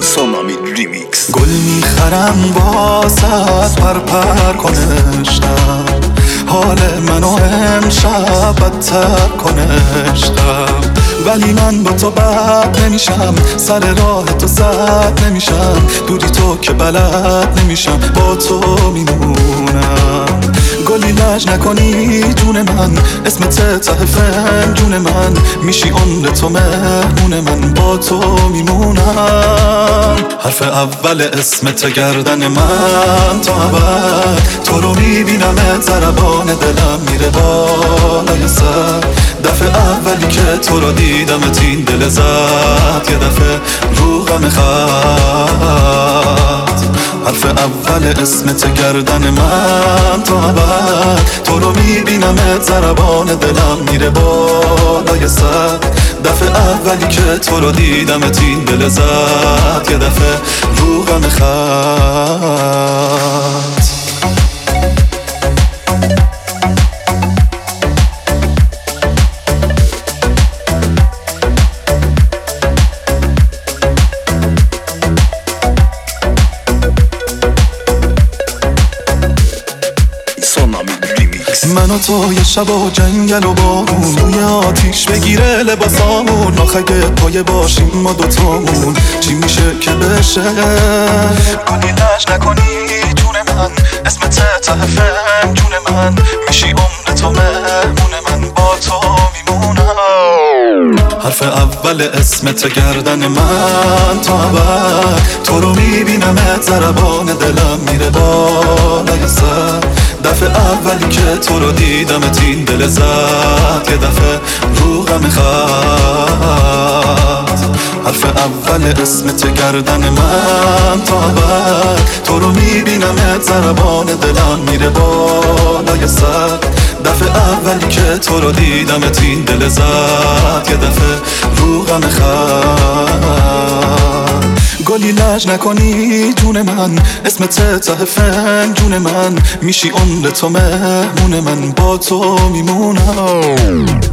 سونامی ریمیکس. گل میخرم واسط پر کنشتم، حال منو امشب بدتر کنشتم. ولی من با تو بد نمیشم، سر راه تو زد نمیشم، دودی تو که بلد نمیشم، با تو میمونم. گلی لج نکنی جون من، اسمت ته فنجون من، میشی عمر تو مهمون من، با تو میمونم. حرف اول اسمت گردن من تا ابد، تو رو میبینم ضربان دلم میره بالای سر. دفعه اولی که تو رو دیدم تین دل زد، یه دفعه رو غم خط. حرف اول اسمت گردن من تا ابد، تو رو میبینم ضربان دلم میره بالای سر. دفعه اولی که تو رو دیدم تین دل زد، یه دفعه رو غم خط. من و تو یه شب و جنگل و بارون، روی آتیش بگیره لباسامون، آخه پایه باشیم ما دوتامون، چی میشه که بشه؟ گلی لج نکنی جون من، اسمت ته فنجون من، میشی عمر تو مهمون من، با تو میمونم. حرف اول اسمت گردن من تا ابد، تو رو میبینم ضربان دلم میره بالای سر. دفعه اولی که تو رو دیدم تین دل زد، یه دفعه رو غم خط. حرف اول اسمت گردن من تا ابد، تو رو میبینم ضربان دلم میره بالای سر. دفعه اولی که تو رو دیدم تین دل زد، یه دفعه رو غم خط. گلی لج نکنی جون من، اسمت ته فنجون من، میشی عمر تو مهمون من، با تو میمونم.